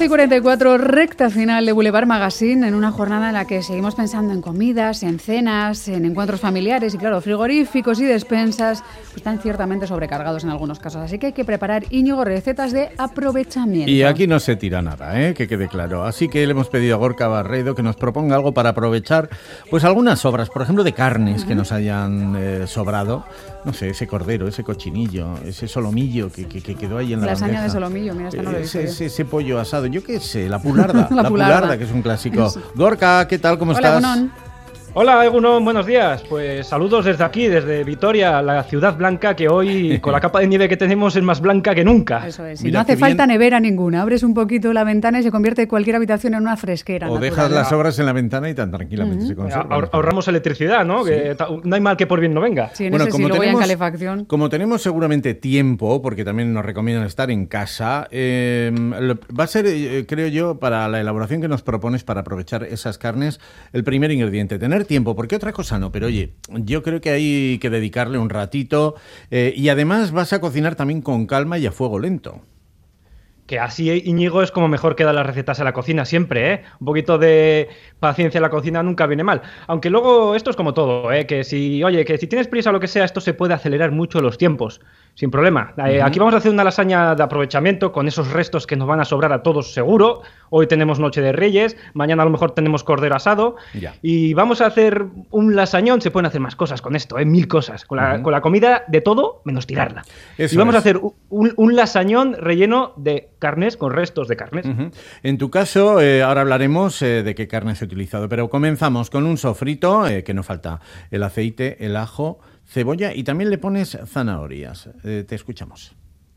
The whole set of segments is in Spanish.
7:44, recta final de Boulevard Magazine, en una jornada en la que seguimos pensando en comidas, en cenas, en encuentros familiares y, claro, frigoríficos y despensas pues están ciertamente sobrecargados en algunos casos. Así que hay que preparar, Íñigo, recetas de aprovechamiento. Y aquí no se tira nada, que quede claro. Así que le hemos pedido a Gorka Barredo que nos proponga algo para aprovechar pues algunas sobras, por ejemplo, de carnes que nos hayan sobrado. No sé, ese cordero, ese cochinillo, ese solomillo que quedó ahí en la bandeja. Lasaña de solomillo, mira, esta no lo he visto ese pollo asado, yo qué sé, la pularda, la pularda, que es un clásico. Gorka, ¿qué tal? ¿Cómo estás? Egunon. Hola, Egunon, buenos días. Pues saludos desde aquí, desde Vitoria, la ciudad blanca, que hoy con la capa de nieve que tenemos es más blanca que nunca. Eso es, y no hace falta nevera ninguna. Abres un poquito la ventana y se convierte cualquier habitación en una fresquera. O natural. Dejas las sobras en la ventana y tan tranquilamente se conserva. Ahorramos electricidad, ¿no? Sí. Que no hay mal que por bien no venga. Sí, luego ya en calefacción. Como tenemos seguramente tiempo, porque también nos recomiendan estar en casa, va a ser, creo yo, para la elaboración que nos propones para aprovechar esas carnes, el primer ingrediente, tener tiempo, porque otra cosa no, pero oye, yo creo que hay que dedicarle un ratito y además vas a cocinar también con calma y a fuego lento. Que así, Íñigo, es como mejor quedan las recetas en la cocina siempre, ¿eh? Un poquito de paciencia en la cocina nunca viene mal. Aunque luego esto es como todo, ¿eh? Que si tienes prisa o lo que sea, esto se puede acelerar mucho los tiempos, sin problema. Aquí vamos a hacer una lasaña de aprovechamiento con esos restos que nos van a sobrar a todos seguro. Hoy tenemos Noche de Reyes, mañana a lo mejor tenemos cordero asado. Ya. Y vamos a hacer un lasañón, se pueden hacer más cosas con esto, mil cosas. Con la comida de todo, menos tirarla. Eso y vamos es. a hacer un lasañón relleno de carnes con restos de carnes. En tu caso, ahora hablaremos de qué carne se ha utilizado, pero comenzamos con un sofrito, que no falta el aceite, el ajo, cebolla y también le pones zanahorias. Te escuchamos.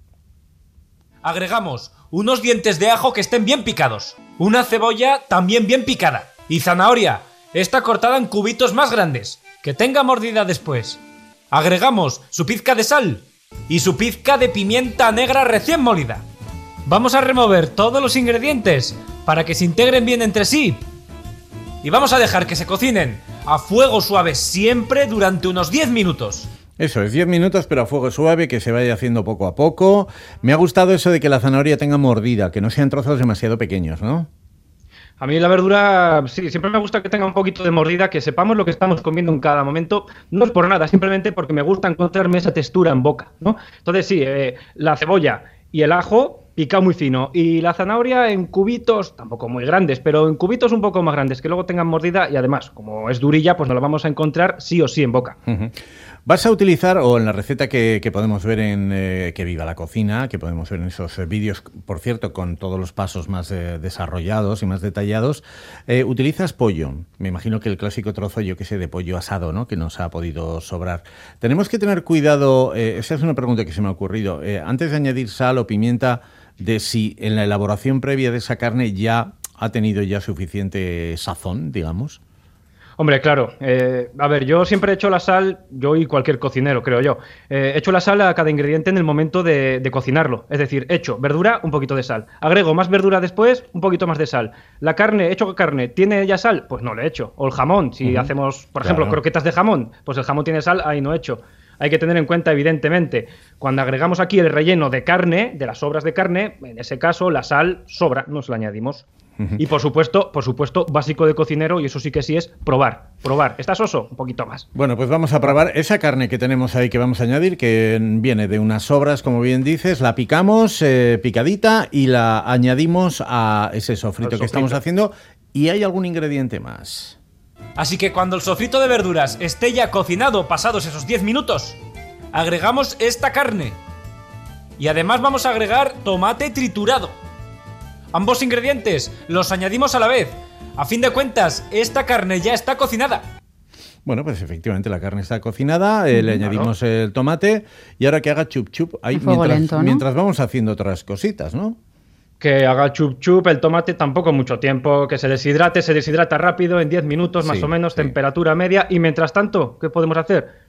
Agregamos unos dientes de ajo que estén bien picados, una cebolla también bien picada y zanahoria, esta cortada en cubitos más grandes, que tenga mordida después. Agregamos su pizca de sal y su pizca de pimienta negra recién molida. Vamos a remover todos los ingredientes para que se integren bien entre sí. Y vamos a dejar que se cocinen a fuego suave siempre durante unos 10 minutos. Eso es, 10 minutos, pero a fuego suave, que se vaya haciendo poco a poco. Me ha gustado eso de que la zanahoria tenga mordida, que no sean trozos demasiado pequeños, ¿no? A mí la verdura, sí, siempre me gusta que tenga un poquito de mordida, que sepamos lo que estamos comiendo en cada momento. No es por nada, simplemente porque me gusta encontrarme esa textura en boca, ¿no? Entonces sí, la cebolla y el ajo picado muy fino, y la zanahoria en cubitos, tampoco muy grandes, pero en cubitos un poco más grandes, que luego tengan mordida, y además, como es durilla, pues nos la vamos a encontrar sí o sí en boca. Vas a utilizar, o en la receta que podemos ver en Que Viva la Cocina, que podemos ver en esos vídeos, por cierto, con todos los pasos más desarrollados y más detallados, utilizas pollo. Me imagino que el clásico trozo, yo que sé, de pollo asado, ¿no?, que nos ha podido sobrar. Tenemos que tener cuidado, esa es una pregunta que se me ha ocurrido, antes de añadir sal o pimienta, de si en la elaboración previa de esa carne ya ha tenido ya suficiente sazón, digamos. Hombre, claro. A ver, yo siempre he hecho la sal, yo y cualquier cocinero, creo yo, he hecho la sal a cada ingrediente en el momento de cocinarlo. Es decir, echo verdura, un poquito de sal. Agrego más verdura después, un poquito más de sal. La carne, hecho carne, ¿tiene ya sal? Pues no le echo. O el jamón, si hacemos, por ejemplo, croquetas de jamón, pues el jamón tiene sal, ahí no echo. Hay que tener en cuenta, evidentemente, cuando agregamos aquí el relleno de carne, de las sobras de carne, en ese caso la sal sobra, nos la añadimos. Y por supuesto, básico de cocinero, y eso sí que sí es probar. ¿Está soso? Un poquito más. Bueno, pues vamos a probar esa carne que tenemos ahí que vamos a añadir, que viene de unas sobras, como bien dices, la picamos picadita y la añadimos a ese sofrito que estamos haciendo. ¿Y hay algún ingrediente más? Así que cuando el sofrito de verduras esté ya cocinado, pasados esos 10 minutos, agregamos esta carne. Y además vamos a agregar tomate triturado. Ambos ingredientes los añadimos a la vez. A fin de cuentas, esta carne ya está cocinada. Bueno, pues efectivamente la carne está cocinada, le añadimos el tomate y ahora que haga chup chup ahí mientras vamos haciendo otras cositas, ¿no? Que haga chup chup, el tomate tampoco mucho tiempo, que se deshidrata rápido, en 10 minutos más o menos, temperatura media, y mientras tanto, ¿qué podemos hacer?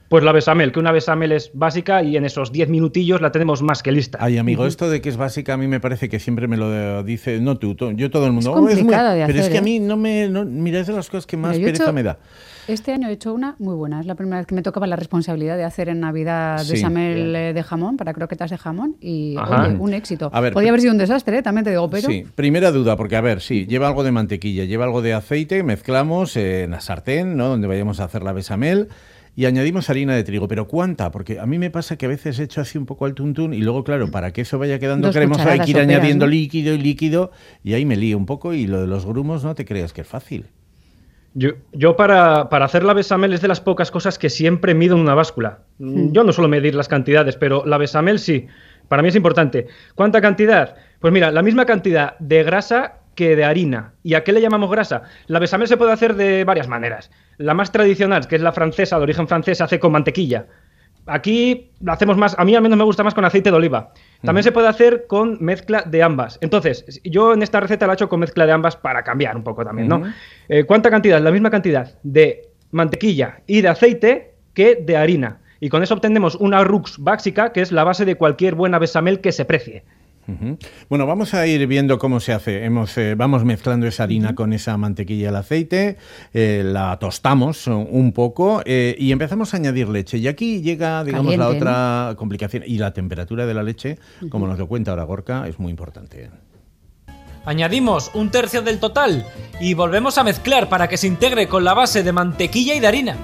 Pues la bechamel, que una bechamel es básica y en esos 10 minutillos la tenemos más que lista. Ay, amigo, esto de que es básica a mí me parece que siempre me lo dice, no tú, yo todo el mundo. Es complicada de pero hacer, es que a mí mira, es de las cosas que más pereza me da. Este año he hecho una muy buena. Es la primera vez que me tocaba la responsabilidad de hacer en Navidad bechamel de jamón, para croquetas de jamón, y oye, un éxito. A ver, podría haber sido un desastre, también te digo, pero... Sí, primera duda, porque a ver, sí, lleva algo de mantequilla, lleva algo de aceite, mezclamos en la sartén, ¿no?, donde vayamos a hacer la bechamel, y añadimos harina de trigo. ¿Pero cuánta? Porque a mí me pasa que a veces echo así un poco al tuntún y luego, claro, para que eso vaya quedando cremoso hay que ir añadiendo, ¿no?, líquido, y ahí me lío un poco, y lo de los grumos no te creas que es fácil. Yo para hacer la bechamel es de las pocas cosas que siempre mido en una báscula. Yo no suelo medir las cantidades, pero la bechamel sí. Para mí es importante. ¿Cuánta cantidad? Pues mira, la misma cantidad de grasa que de harina. ¿Y a qué le llamamos grasa? La bechamel se puede hacer de varias maneras. La más tradicional, que es la francesa, de origen francés, se hace con mantequilla. Aquí la hacemos más, a mí al menos me gusta más con aceite de oliva. También se puede hacer con mezcla de ambas. Entonces, yo en esta receta la he hecho con mezcla de ambas para cambiar un poco también, ¿no? ¿Cuánta cantidad? La misma cantidad de mantequilla y de aceite que de harina. Y con eso obtenemos una rux básica, que es la base de cualquier buena bechamel que se precie. Bueno, vamos a ir viendo cómo se hace. Vamos mezclando esa harina con esa mantequilla y el aceite, la tostamos un poco y empezamos a añadir leche. Y aquí llega, digamos, caliente, la otra complicación. Y la temperatura de la leche, como nos lo cuenta ahora Gorka, es muy importante. Añadimos 1/3 del total y volvemos a mezclar para que se integre con la base de mantequilla y de harina.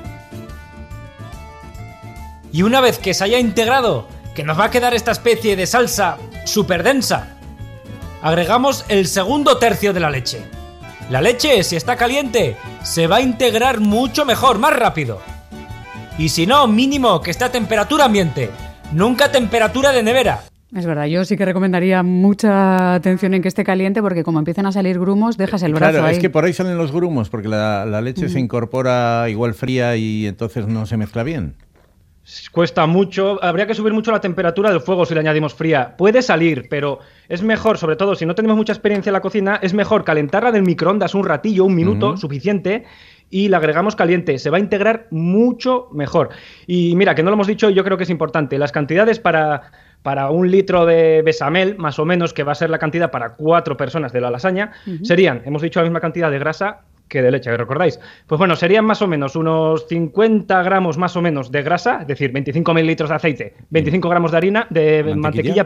Y una vez que se haya integrado, que nos va a quedar esta especie de salsa súper densa, agregamos el segundo tercio de la leche. La leche, si está caliente, se va a integrar mucho mejor, más rápido. Y si no, mínimo que esté a temperatura ambiente, nunca a temperatura de nevera. Es verdad, yo sí que recomendaría mucha atención en que esté caliente, porque como empiezan a salir grumos, dejas el brazo ahí. Claro, es que por ahí salen los grumos, porque la leche se incorpora igual fría y entonces no se mezcla bien. Cuesta mucho, habría que subir mucho la temperatura del fuego si le añadimos fría. Puede salir, pero es mejor, sobre todo si no tenemos mucha experiencia en la cocina, es mejor calentarla del microondas un ratillo, un minuto, suficiente, y la agregamos caliente. Se va a integrar mucho mejor. Y mira, que no lo hemos dicho y yo creo que es importante. Las cantidades para 1 litro de bechamel, más o menos, que va a ser la cantidad para 4 personas de la lasaña, serían, hemos dicho, la misma cantidad de grasa que de leche, ¿recordáis? Pues bueno, serían más o menos unos 50 gramos más o menos de grasa, es decir, 25 mililitros de aceite, 25 gramos de harina, de mantequilla,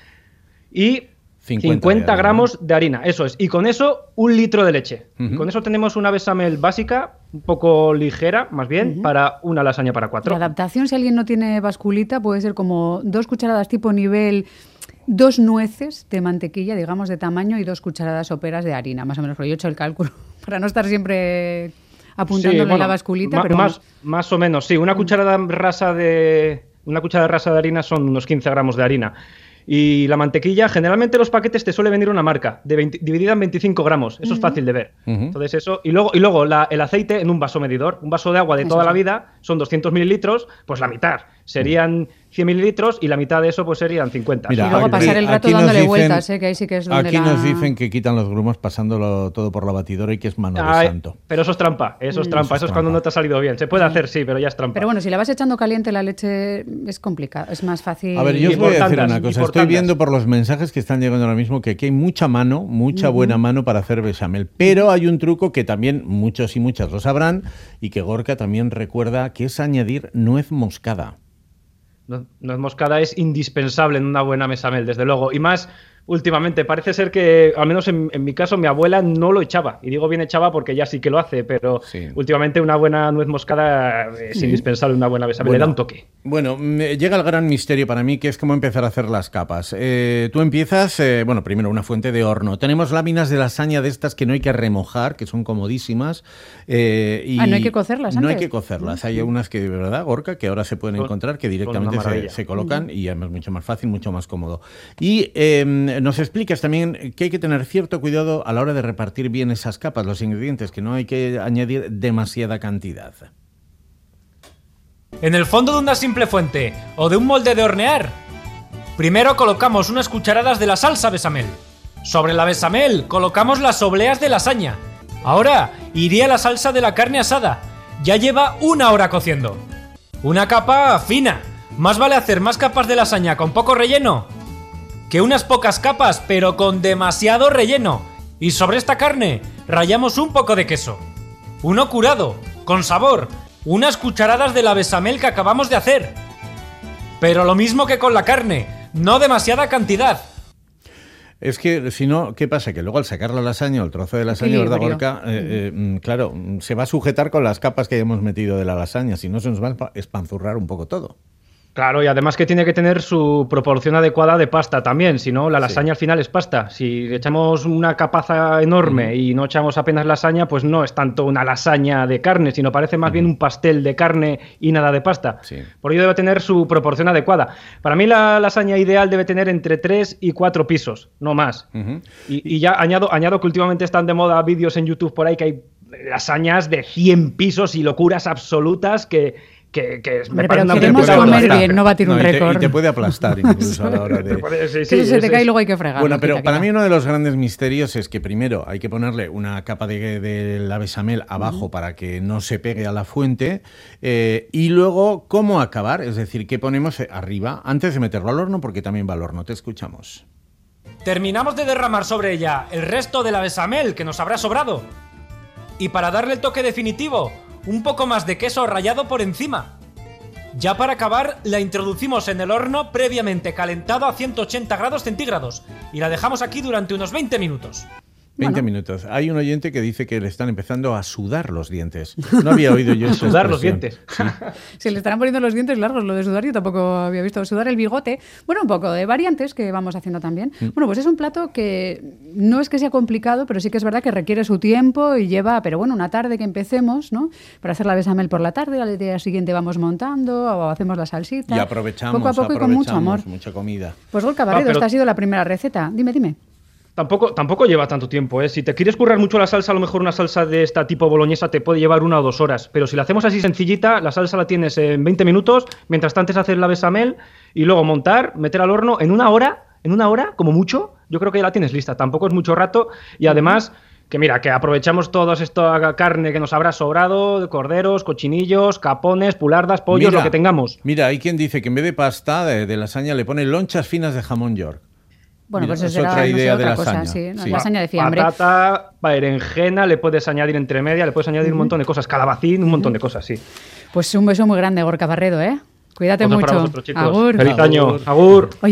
y 50 gramos de harina, eso es. Y con eso, 1 litro de leche. Con eso tenemos una bechamel básica, un poco ligera, más bien, para una lasaña para 4. La adaptación, si alguien no tiene basculita, puede ser como 2 cucharadas tipo nivel, 2 nueces de mantequilla, digamos, de tamaño, y 2 cucharadas soperas de harina, más o menos. Pero yo he hecho el cálculo para no estar siempre apuntándole la basculita. Pero más o menos, sí. Una cucharada rasa de harina son unos 15 gramos de harina. Y la mantequilla, generalmente los paquetes te suele venir una marca, dividida en 25 gramos. Eso es fácil de ver. Entonces eso. Y luego el aceite en un vaso medidor. Un vaso de agua de toda la vida son 200 mililitros, pues la mitad serían 100 mililitros y la mitad de eso pues serían 50. Mira, y luego pasar el rato dándole vueltas, que ahí sí que es donde aquí nos dicen que quitan los grumos pasándolo todo por la batidora y que es mano de santo. Pero eso es trampa, eso es cuando no te ha salido bien. Se puede hacer, sí, pero ya es trampa. Pero bueno, si le vas echando caliente la leche es complicado, es más fácil. A ver, yo os voy a decir una cosa. Estoy viendo por los mensajes que están llegando ahora mismo que aquí hay mucha buena mano para hacer bechamel. Pero hay un truco que también muchos y muchas lo sabrán y que Gorka también recuerda, que es añadir nuez moscada. Nuez moscada es indispensable en una buena bechamel, desde luego. Y más últimamente, parece ser que, al menos en mi caso, mi abuela no lo echaba. Y digo bien echaba porque ya sí que lo hace, pero últimamente una buena nuez moscada es indispensable, una buena bechamel, le da un toque. Bueno, llega el gran misterio para mí, que es cómo empezar a hacer las capas. Tú empiezas, primero una fuente de horno. Tenemos láminas de lasaña de estas que no hay que remojar, que son comodísimas. ¿No hay que cocerlas antes? No hay que cocerlas. Hay unas que, de verdad, Gorka, que ahora se pueden encontrar, que directamente se colocan y además mucho más fácil, mucho más cómodo. Y nos explicas también que hay que tener cierto cuidado a la hora de repartir bien esas capas, los ingredientes, que no hay que añadir demasiada cantidad. En el fondo de una simple fuente o de un molde de hornear, primero colocamos unas cucharadas de la salsa bechamel. Sobre la bechamel colocamos las obleas de lasaña. Ahora iría la salsa de la carne asada. Ya lleva 1 hora cociendo. Una capa fina. Más vale hacer más capas de lasaña con poco relleno que unas pocas capas pero con demasiado relleno. Y sobre esta carne rallamos un poco de queso. Uno curado, con sabor. Unas cucharadas de la bechamel que acabamos de hacer. Pero lo mismo que con la carne, no demasiada cantidad. Es que, si no, ¿qué pasa? Que luego al sacar la lasaña o el trozo de lasaña, ¿verdad, Gorka? Claro, se va a sujetar con las capas que hayamos metido de la lasaña, si no se nos va a espanzurrar un poco todo. Claro, y además que tiene que tener su proporción adecuada de pasta también, si no, la lasaña al final es pasta. Si le echamos una capaza enorme y no echamos apenas lasaña, pues no es tanto una lasaña de carne, sino parece más bien un pastel de carne y nada de pasta. Sí. Por ello debe tener su proporción adecuada. Para mí la lasaña ideal debe tener entre 3 y 4 pisos, no más. Y ya añado que últimamente están de moda vídeos en YouTube por ahí que hay lasañas de 100 pisos y locuras absolutas que me pero queremos comer bien, no batir un récord. Y te puede aplastar incluso a la hora de... se te cae y luego hay que fregar. Bueno, pero para mí uno de los grandes misterios es que primero hay que ponerle una capa de la bechamel abajo para que no se pegue a la fuente y luego cómo acabar, es decir, qué ponemos arriba antes de meterlo al horno, porque también va al horno. Te escuchamos. Terminamos de derramar sobre ella el resto de la bechamel que nos habrá sobrado. Y para darle el toque definitivo, un poco más de queso rallado por encima. Ya para acabar, la introducimos en el horno previamente calentado a 180 grados centígrados y la dejamos aquí durante unos 20 minutos. 20 minutos. Hay un oyente que dice que le están empezando a sudar los dientes. No había oído yo eso. Sudar los dientes. Sí. Se le estarán poniendo los dientes largos, lo de sudar yo tampoco había visto. Sudar el bigote. Bueno, un poco de variantes que vamos haciendo también. Bueno, pues es un plato que no es que sea complicado, pero sí que es verdad que requiere su tiempo y lleva, pero bueno, una tarde que empecemos, ¿no? Para hacer la bechamel por la tarde, al día siguiente vamos montando o hacemos la salsita. Y aprovechamos, poco a poco y con mucho amor. Mucha comida. Pues Gorka Barredo, esta ha sido la primera receta. Dime. Tampoco lleva tanto tiempo, ¿eh? Si te quieres currar mucho la salsa, a lo mejor una salsa de esta tipo boloñesa te puede llevar 1 o 2 horas. Pero si la hacemos así sencillita, la salsa la tienes en 20 minutos, mientras tanto haces la bechamel y luego montar, meter al horno en una hora, como mucho, yo creo que ya la tienes lista. Tampoco es mucho rato y además... Que mira, que aprovechamos toda esta carne que nos habrá sobrado, de corderos, cochinillos, capones, pulardas, pollos, lo que tengamos. Mira, hay quien dice que en vez de pasta de lasaña le pone lonchas finas de jamón york. Bueno, mira, pues es otra idea de lasaña. Cosa, sí. Lasaña de fiambre. Patata, berenjena, le puedes añadir entre media, le puedes añadir un montón de cosas, calabacín, un montón de cosas, sí. Pues un beso muy grande, Gorka Barredo, ¿eh? Cuídate mucho. Para vosotros, chicos. Agur. Feliz año. Agur.